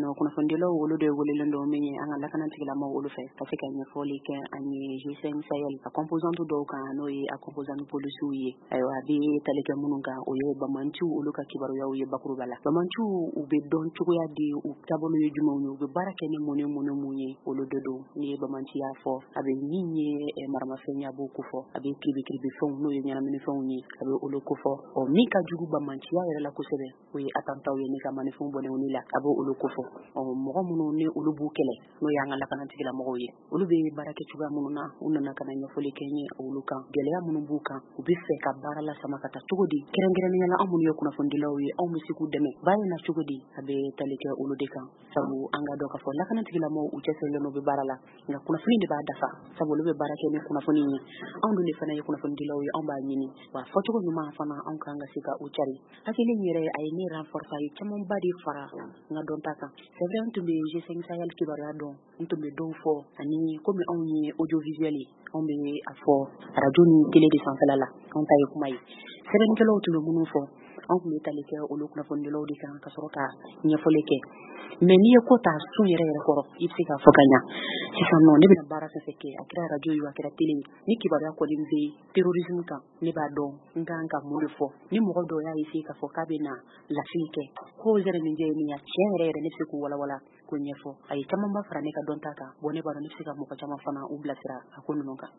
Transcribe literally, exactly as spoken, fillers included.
nɔ kunnafonidilaw olu de welelen don min ye an ka lakanatigilamaw olu fɛ ka se ka ɲɛfɔli kɛ an ye G cinq Sahel a composante dɔw kan n'o ye a composante policiers ye ayiwa a bɛ tali kɛ minnu kan o ye Bamanciw olu ka kibaruyaw ye bakuruba la Bamanciw u bɛ dɔn cogoya di u taabolo ye jumɛnw ye u bɛ baara kɛ ni mun ni mun ni mun ye olu de don ni ye Bamanci y'a fɔ a bɛ min ye maramafɛn ye a b'o ko fɔ a bɛ kiribikiribifɛnw n'o ye ɲɛnaminifɛnw ye a bɛ olu ko fɔ ɔ min ka jugu Bamanciya yɛrɛ la kosɛbɛ o ye attentat ye ni ka manifɛnw bɔnɛw ni la a b'o olu ko fɔ ɔ mɔgɔ minnu ni olu b'u kɛlɛ n'o y'an ka lakanatigilamaw ye olu bɛ baara kɛ cogoya minnu na u nana ka na ɲɛfɔli kɛ n ye olu kan gɛlɛya minnu b'u kan u bɛ fɛ ka baara lasama ka taa cogo di kɛrɛnkɛrɛnnenya la anw minnu ye kunnafonidilaw ye anw bɛ se k'u dɛmɛ baara in na cogo di a bɛ tali kɛ olu de kan sabu an ka dɔn k'a fɔ lakanatigilamaw u cɛsirilen n'u bɛ baara la nka kunnafoni de b'a dafa sabu olu bɛ baara kɛ ni kunnafoni ye anw dun de fana ye kunnafonidilaw ye anw b'a ɲini wa fɔcogo ɲuman fana anw kan ka se ka u cari hakili yɛrɛ a ye ne renforcer a ye camanba de fara n ka dɔnta kan c'est vrai n tun bɛ G cinq Sahel kibaruya dɔn n tun bɛ dɔw fɔ ani komi anw ye audiovisuel ye anw bɛ a fɔ radio ni télé de sanfɛla la anw ta ye kuma ye sɛbɛnnikɛlaw tun bɛ minnu fɔ anw tun bɛ tali kɛ olu kunnafonidilaw de kan ka sɔrɔ ka ɲɛfɔli kɛ mais n'i ye ko ta sun yɛrɛ yɛrɛ kɔrɔ i bɛ se k'a fɔ ka ɲa sisan nɔ ne bɛna baara fɛn fɛn kɛ a kɛra radio ye a kɛra télé ye ni kibaruya kɔni bɛ terrorisme kan ne b'a dɔn n kan ka mun de fɔ ni mɔgɔ dɔw y'a essayer k'a fɔ k'a bɛ na lafili kɛ ko yɛrɛ min jɛ ye min ye tiɲɛ yɛrɛ yɛrɛ ne bɛ se k'u walawala k'o ɲɛfɔ a ye camanba fara ne ka dɔnta kan bon ne b'a dɔn ne bɛ se ka mɔgɔ caman fana u bilasira a ko ninnu kan